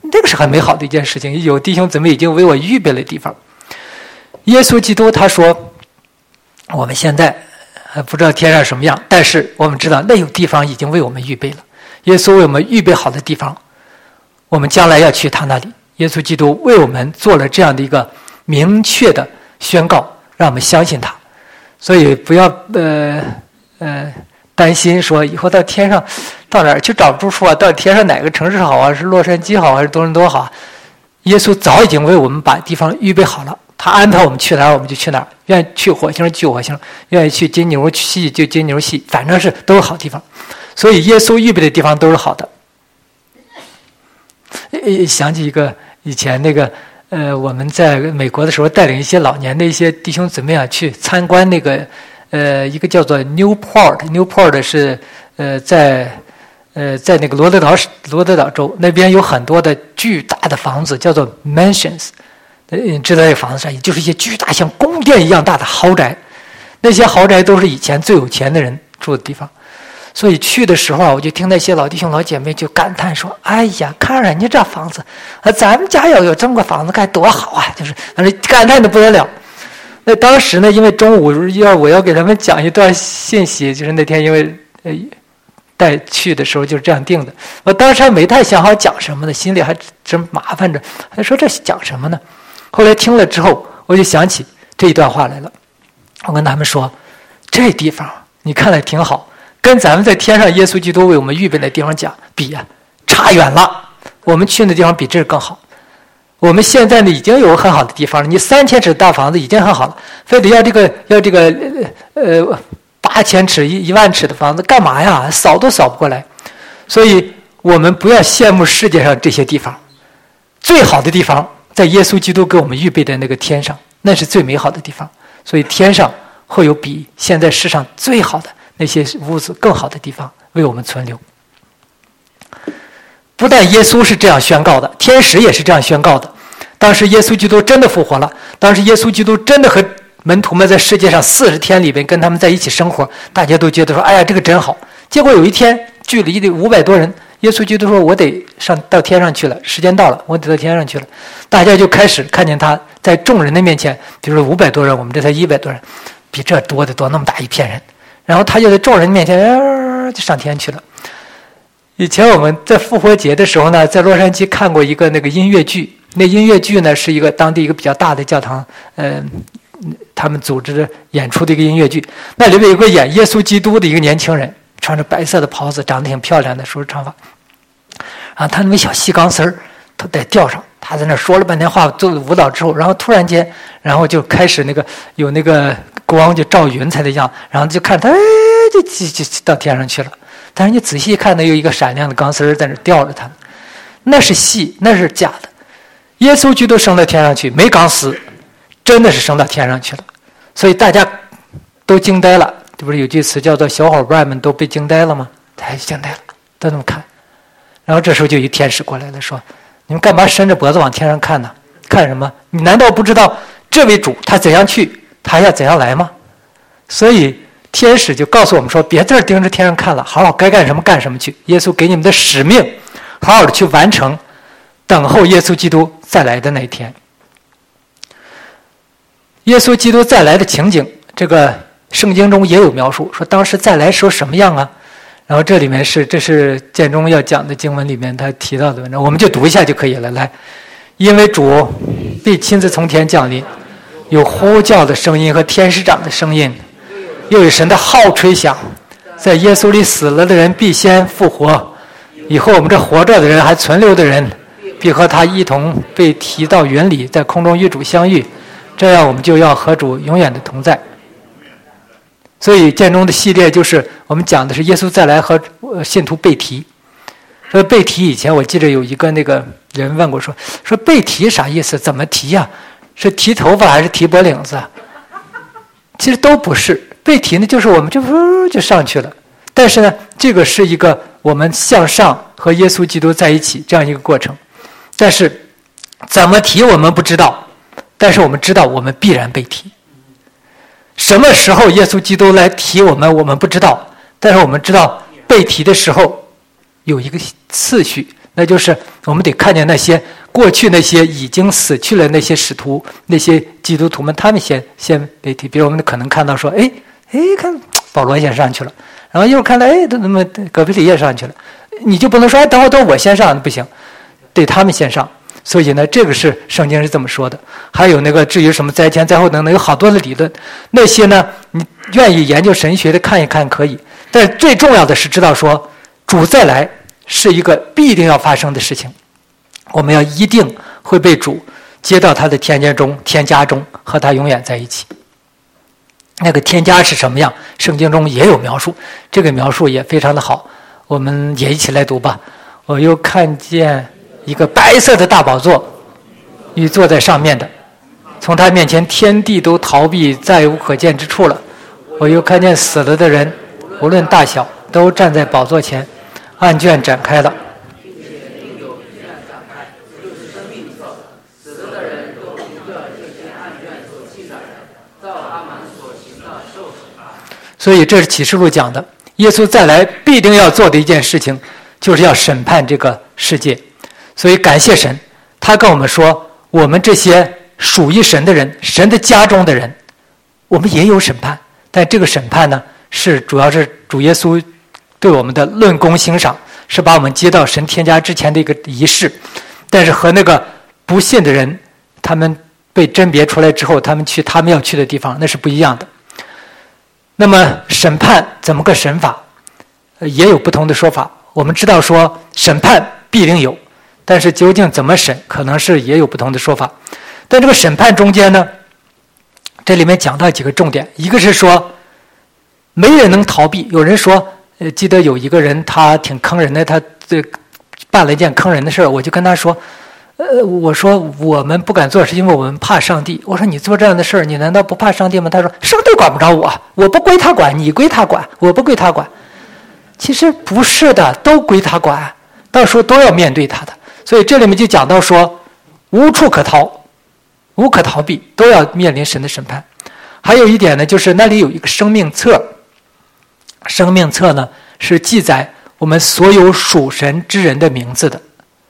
这个是很美好的一件事情。有弟兄姊妹已经为我预备了地方。耶稣基督他说，我们现在还不知道天上什么样，但是我们知道那有地方已经为我们预备了。耶稣为我们预备好的地方，我们将来要去他那里。耶稣基督为我们做了这样的一个明确的宣告，让我们相信他。所以不要呃呃担心说以后到天上到哪儿去找住处啊？到底天上哪个城市好啊？是洛杉矶好还是多伦多好？耶稣早已经为我们把地方预备好了，他安排我们去哪儿我们就去哪儿，愿意去火星去火星，愿意去金牛系就金牛系，反正是都是好地方。所以耶稣预备的地方都是好的。想起一个以前那个呃我们在美国的时候，带领一些老年的一些弟兄姊妹啊去参观那个呃一个叫做 Newport Newport 是呃在呃在那个罗德岛罗德岛州那边有很多的巨大的房子，叫做 mansions。你知道这个房子上也就是一些巨大像宫殿一样大的豪宅，那些豪宅都是以前最有钱的人住的地方。所以去的时候啊，我就听那些老弟兄老姐妹就感叹说：“哎呀，看人家这房子，啊，咱们家要有这么个房子该多好啊！”就是反正感叹的不得了。那当时呢，因为中午要我要给他们讲一段信息，就是那天因为呃带去的时候就是这样定的。我当时还没太想好讲什么呢，心里还真麻烦着，还说这讲什么呢？后来听了之后，我就想起这一段话来了。我跟他们说，这地方你看来挺好，跟咱们在天上耶稣基督为我们预备的地方讲比啊，差远了。我们去的地方比这更好。我们现在呢已经有很好的地方了，你三千尺大房子已经很好了，非得要这个要这个呃八千尺一一万尺的房子干嘛呀？扫都扫不过来。所以我们不要羡慕世界上这些地方，最好的地方在耶稣基督给我们预备的那个天上，那是最美好的地方。所以天上会有比现在世上最好的那些屋子更好的地方为我们存留。不但耶稣是这样宣告的，天使也是这样宣告的。当时耶稣基督真的复活了，当时耶稣基督真的和门徒们在世界上四十天里边跟他们在一起生活，大家都觉得说，哎呀，这个真好。结果有一天距离的五百多人，耶稣基督说，我得上到天上去了，时间到了，我得到天上去了。大家就开始看见他在众人的面前，比如说五百多人，我们这才一百多人，比这多得多，那么大一片人，然后他就在众人面前、呃、就上天去了。以前我们在复活节的时候呢，在洛杉矶看过一个那个音乐剧，那音乐剧呢是一个当地一个比较大的教堂，呃，他们组织的演出的一个音乐剧。那里面有个演耶稣基督的一个年轻人，穿着白色的袍子，长得挺漂亮的，梳着长发，啊，他那个小细钢丝儿，他在吊上，他在那说了半天话，做舞蹈之后，然后突然间，然后就开始那个有那个光就照云彩的样，然后就看他，哎，就就就到天上去了。但是你仔细看，那有一个闪亮的钢丝在那吊着他，那是戏，那是假的。耶稣基督升到天上去，没钢丝，真的是升到天上去了。所以大家都惊呆了，这不是有句词叫做“小伙伴们都被惊呆了”吗？大家就惊呆了，都这么看。然后这时候就有一天使过来了，说：“你们干嘛伸着脖子往天上看呢？看什么？你难道不知道这位主他怎样去，他要怎样来吗？”所以天使就告诉我们说，别在这盯着天上看了，好好该干什么干什么去。耶稣给你们的使命，好好的去完成，等候耶稣基督再来的那一天。耶稣基督再来的情景，这个圣经中也有描述，说当时再来时候什么样啊？然后这里面是这是建中要讲的经文里面他提到的文章，我们就读一下就可以了。来，因为主必亲自从天降临，有呼叫的声音和天使长的声音，又有神的号吹响，在耶稣里死了的人必先复活，以后我们这活着的人还存留的人必和他一同被提到云里，在空中与主相遇，这样我们就要和主永远的同在。所以建中的系列就是我们讲的是耶稣再来和信徒被提。说被提以前我记得有一个那个人问过，说说被提啥意思，怎么提呀、啊？是提头发还是提脖领子？其实都不是，被提呢就是我们就就上去了，但是呢这个是一个我们向上和耶稣基督在一起这样一个过程。但是怎么提我们不知道，但是我们知道我们必然被提。什么时候耶稣基督来提我们我们不知道，但是我们知道被提的时候有一个次序， 那就是我们得看见那些过去那些已经死去了那些使徒、那些基督徒们，他们先先被提。比如我们可能看到说，哎哎，看保罗先上去了，然后一会儿看到，哎，怎么葛培理也上去了，你就不能说，哎，等会儿等会儿我先上，不行，得他们先上。所以呢，这个是圣经是这么说的。还有那个至于什么灾前灾后等等，有好多的理论，那些呢，你愿意研究神学的看一看可以，但是最重要的是知道说，主再来是一个必定要发生的事情，我们要一定会被主接到他的天家中，天家中和他永远在一起。那个天家是什么样？圣经中也有描述，这个描述也非常的好，我们也一起来读吧。我又看见一个白色的大宝座，与坐在上面的，从他面前天地都逃避，再无可见之处了。我又看见死了的人，无论大小，都站在宝座前，案卷展开了。所以这是启示录讲的，耶稣再来必定要做的一件事情，就是要审判这个世界。所以感谢神，他跟我们说，我们这些属于神的人，神的家中的人，我们也有审判，但这个审判呢，是主要是主耶稣对我们的论功行赏，是把我们接到神天家之前的一个仪式。但是和那个不信的人，他们被甄别出来之后，他们去他们要去的地方，那是不一样的。那么审判怎么个审法，也有不同的说法。我们知道说审判必定有，但是究竟怎么审，可能是也有不同的说法。但这个审判中间呢，这里面讲到几个重点，一个是说没人能逃避。有人说，呃，记得有一个人他挺坑人的，他这办了一件坑人的事儿，我就跟他说，呃，我说我们不敢做，是因为我们怕上帝。我说你做这样的事儿，你难道不怕上帝吗？他说上帝管不着我，我不归他管，你归他管，我不归他管。其实不是的，都归他管，到时候都要面对他的。所以这里面就讲到说，无处可逃，无可逃避，都要面临神的审判。还有一点呢，就是那里有一个生命册，生命册呢是记载我们所有属神之人的名字的。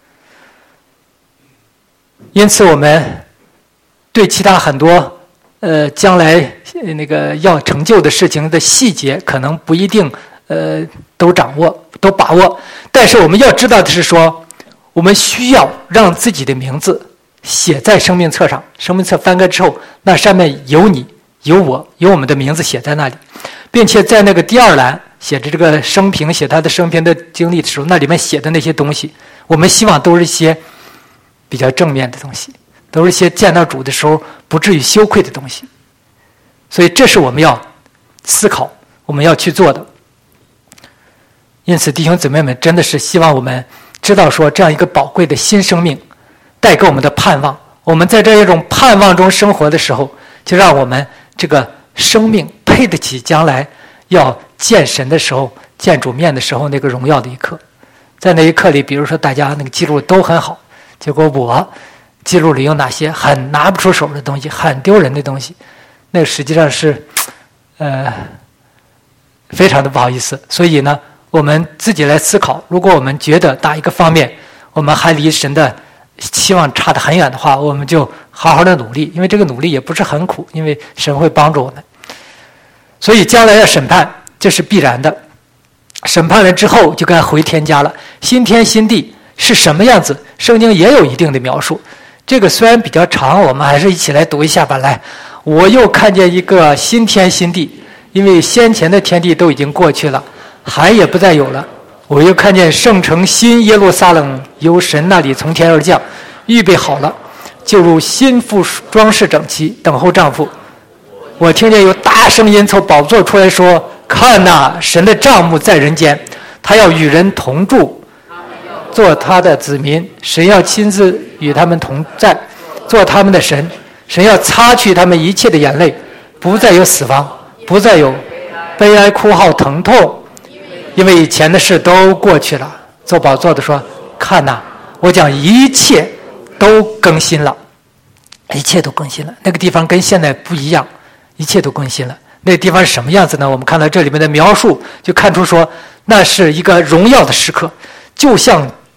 因此我们对其他很多呃将来那个要成就的事情的细节可能不一定呃都掌握都把握，但是我们要知道的是说，我们需要让自己的名字写在生命册上。生命册翻开之后，那上面有你有我有我们的名字写在那里，并且在那个第二栏写着这个生平，写他的生平的经历的时候，那里面写的那些东西，我们希望都是一些比较正面的东西，都是一些见到主的时候不至于羞愧的东西。所以这是我们要思考，我们要去做的。因此弟兄姊妹们，真的是希望我们知道说，这样一个宝贵的新生命带给我们的盼望，我们在这一种盼望中生活的时候，就让我们这个生命配得起将来要见神的时候，见主面的时候那个荣耀的一刻。在那一刻里，比如说大家那个记录都很好，结果我记录里有哪些很拿不出手的东西，很丢人的东西，那实际上是呃非常的不好意思。所以呢，我们自己来思考，如果我们觉得哪一个方面我们还离神的期望差得很远的话，我们就好好的努力，因为这个努力也不是很苦，因为神会帮助我们。所以将来要审判，这是必然的。审判了之后就该回天家了。新天新地是什么样子，圣经也有一定的描述。这个虽然比较长，我们还是一起来读一下吧。来，我又看见一个新天新地，因为先前的天地都已经过去了，海也不再有了。我又看见圣城新耶路撒冷由神那里从天而降，预备好了，就如新妇装饰整齐，等候丈夫。我听见有大声音从宝座出来说，看哪，神的帐幕在人间，他要与人同住，做他的子民，神要亲自与他们同在，做他们的神。神要擦去他们一切的眼泪，不再有死亡，不再有悲哀哭号疼痛，因为以前的事都过去了。做宝座的说，看哪，我将一切都更新了，一切都更新了。那个地方跟现在不一样，一切都更新了。那个地方是什么样子呢？我们看到这里面的描述，就看出说那是一个荣耀的时刻，就像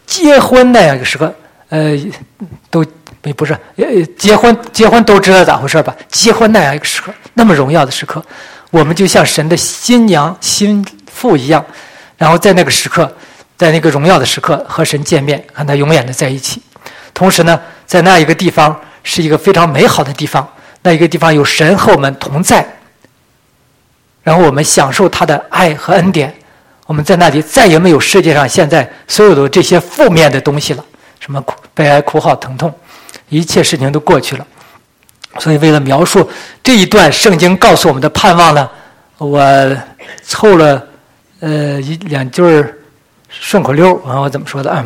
结婚那样一个时刻，呃，都不是，呃，结婚结婚都知道咋回事吧？结婚那样一个时刻，那么荣耀的时刻，我们就像神的新娘新妇一样，然后在那个时刻，在那个荣耀的时刻和神见面，和他永远的在一起。同时呢，在那一个地方是一个非常美好的地方，那一个地方有神和我们同在，然后我们享受他的爱和恩典。我们在那里再也没有世界上现在所有的这些负面的东西了，什么悲哀、哭号、疼痛，一切事情都过去了。所以为了描述这一段圣经告诉我们的盼望呢，我凑了呃一两句顺口溜，啊，我怎么说的啊？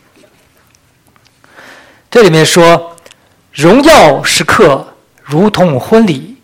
这里面说，荣耀时刻如同婚礼，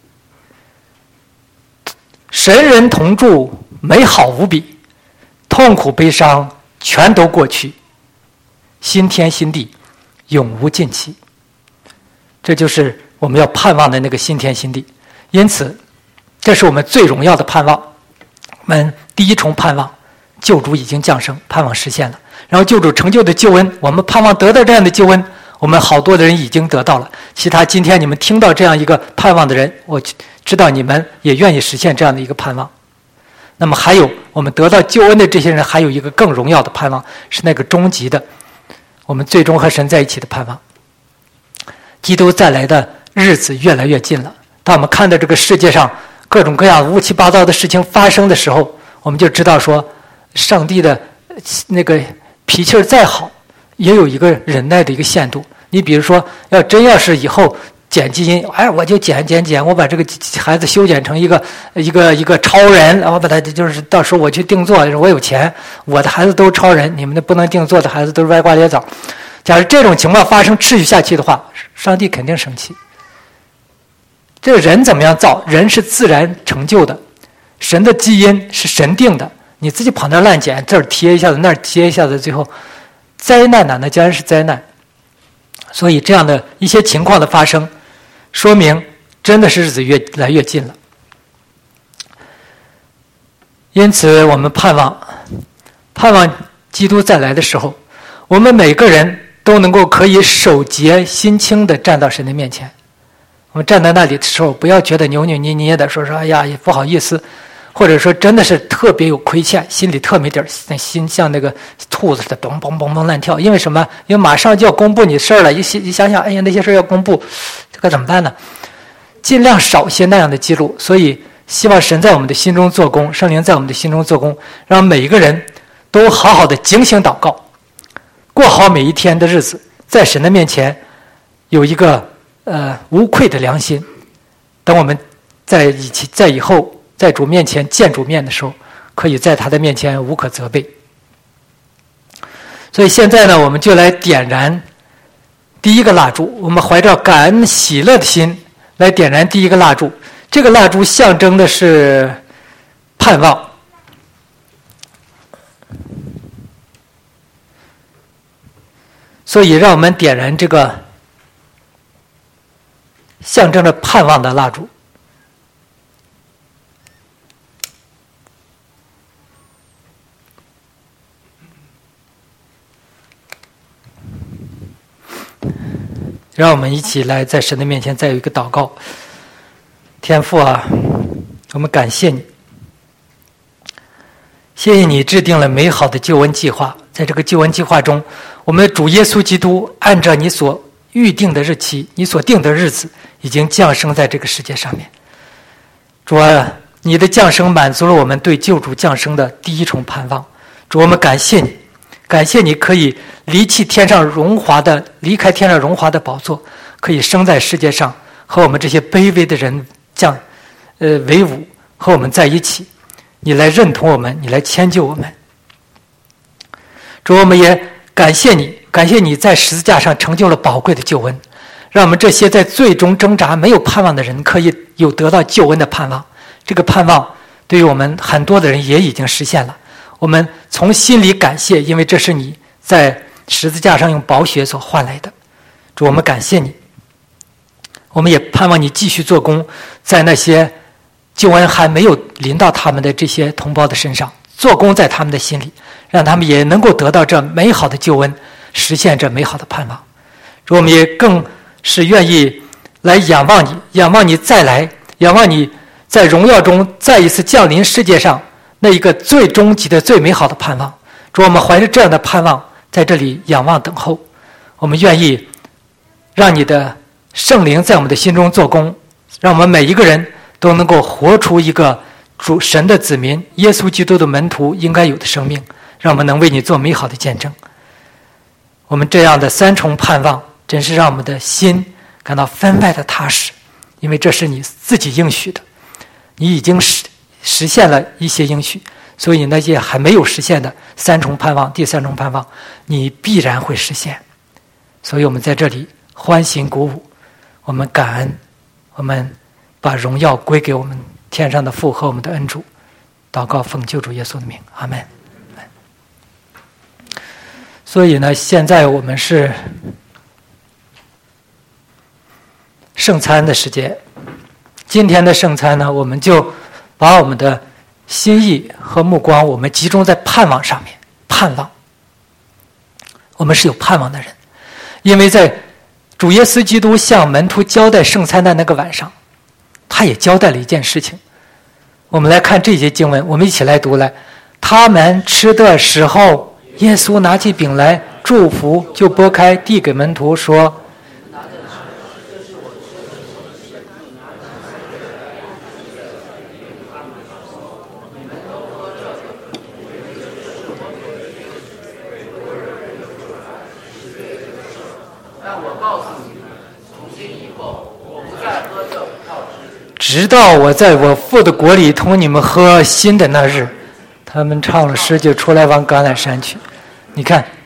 神人同住，美好无比，痛苦悲伤全都过去，新天新地永无尽期。这就是我们要盼望的那个新天新地。因此这是我们最荣耀的盼望。我们第一重盼望，救主已经降生，盼望实现了。然后救主成就的救恩，我们盼望得到这样的救恩，我们好多的人已经得到了。其他今天你们听到这样一个盼望的人，我知道你们也愿意实现这样的一个盼望。那么还有我们得到救恩的这些人，还有一个更荣耀的盼望，是那个终极的，我们最终和神在一起的盼望。基督再来的日子越来越近了。当我们看到这个世界上各种各样乌七八糟的事情发生的时候，我们就知道说，上帝的那个脾气再好，也有一个忍耐的一个限度。你比如说，要真要是以后剪基因，哎，我就剪剪剪，我把这个孩子修剪成一个一个一个超人，然后把他就是到时候我去定做，我有钱，我的孩子都是超人，你们的不能定做的孩子都是歪瓜裂枣。假如这种情况发生持续下去的话，上帝肯定生气。这个人怎么样造？人是自然成就的，神的基因是神定的，你自己跑那儿乱剪，这儿贴一下子，那儿贴一下子，最后灾难哪？那将然是灾难。所以这样的一些情况的发生，说明真的是日子越来越近了。因此我们盼望盼望基督再来的时候，我们每个人都能够可以手洁心清地站到神的面前。我们站在那里的时候，不要觉得扭扭捏捏的说说哎呀也不好意思，或者说真的是特别有亏欠，心里特没底儿，心像那个兔子似的嘣嘣嘣嘣乱跳。因为什么？因为马上就要公布你事儿了，一一想想，哎呀那些事儿要公布，这个怎么办呢？尽量少些那样的记录。所以希望神在我们的心中做工，圣灵在我们的心中做工，让每一个人都好好的警醒祷告，过好每一天的日子，在神的面前有一个呃无愧的良心。等我们在以前在以后在主面前见主面的时候，可以在他的面前无可责备。所以现在呢，我们就来点燃第一个蜡烛，我们怀着感恩喜乐的心来点燃第一个蜡烛。这个蜡烛象征的是盼望。所以让我们点燃这个象征着盼望的蜡烛。让我们一起来在神的面前再有一个祷告。天父啊，我们感谢你，谢谢你制定了美好的救恩计划。在这个救恩计划中，我们的主耶稣基督按照你所预定的日期，你所定的日子，已经降生在这个世界上面。主啊，你的降生满足了我们对救主降生的第一重盼望。主，我们感谢你，感谢你可以离弃天上荣华的，离开天上荣华的宝座，可以生在世界上，和我们这些卑微的人降，呃，为伍，和我们在一起。你来认同我们，你来迁就我们。主，我们也感谢你，感谢你在十字架上成就了宝贵的救恩，让我们这些在最终挣扎没有盼望的人，可以有得到救恩的盼望。这个盼望对于我们很多的人也已经实现了。我们从心里感谢，因为这是你在十字架上用宝血所换来的。主，我们感谢你，我们也盼望你继续做工，在那些救恩还没有临到他们的这些同胞的身上，做工在他们的心里， 让他们也能够得到这美好的救恩，实现这美好的盼望。主，我们也更是愿意来仰望你，仰望你再来，仰望你在荣耀中再一次降临世界上那一个最终极的最美好的盼望。主，我们怀着这样的盼望在这里仰望等候，我们愿意让你的圣灵在我们的心中做工，让我们每一个人都能够活出一个主神的子民，耶稣基督的门徒应该有的生命，让我们能为你做美好的见证。我们这样的三重盼望真是让我们的心感到分外的踏实，因为这是你自己应许的，你已经实实现了一些应许，所以那些还没有实现的三重盼望，第三重盼望你必然会实现。所以我们在这里欢欣鼓舞，我们感恩，我们把荣耀归给我们天上的父和我们的恩主。祷告奉救主耶稣的名，阿们。所以呢，现在我们是圣餐的时间。今天的圣餐呢，我们就把我们的心意和目光我们集中在盼望上面。盼望，我们是有盼望的人，因为在主耶稣基督向门徒交代圣餐的那个晚上，他也交代了一件事情。我们来看这节经文，我们一起来读来。他们吃的时候，耶稣拿起饼来祝福，就拨开递给门徒说，直到我在我父的国里同你们喝新的那日。他们唱了诗就出来往橄榄山去。你看